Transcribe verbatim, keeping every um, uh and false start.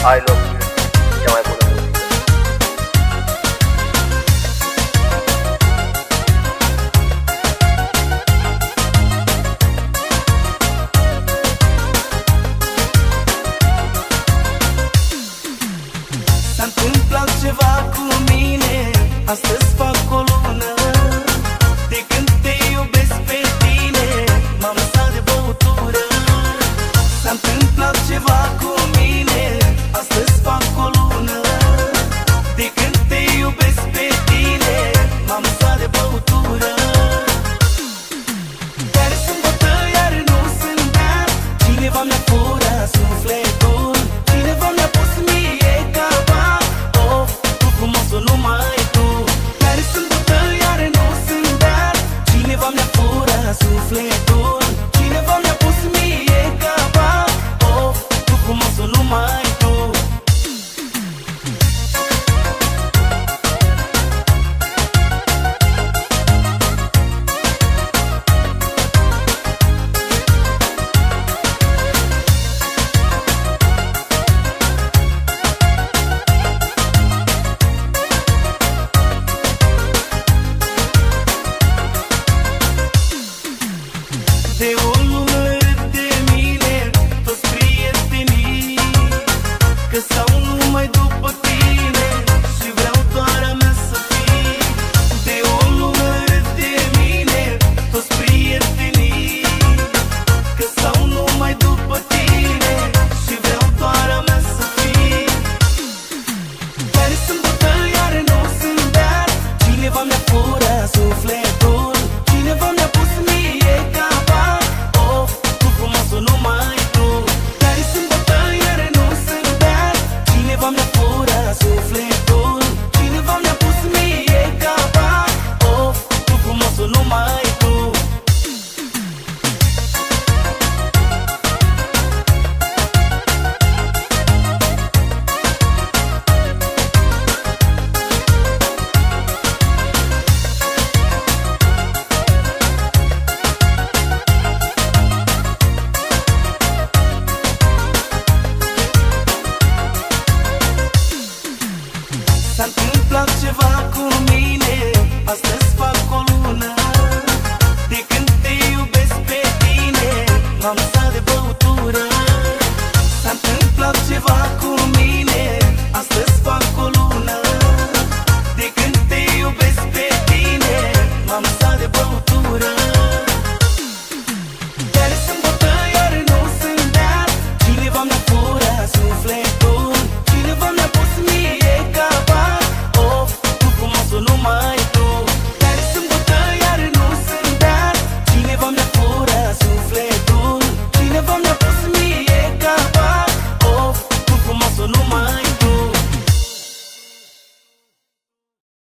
I Love You, cea mai bună muzică. S-a întâmplat ceva cu mine, astăzi fac o lună. De când te iubesc pe tine, m-am lăsat de băutură. S-a întâmplat ceva cu mine, astăzi fac o lună. De când te iubesc pe tine, m-am lăsat de băutură. Iar sunt bătă, iar nu sunt beat. Cineva mi-a furat sufletul, cineva mi-a pus mie capa. Of, tu frumosul numai tu. Iar sunt bătă, iar nu sunt beat. Cineva mi-a furat sufletul, cineva mi-a pus mie capa. Of, tu frumosul numai tu. De o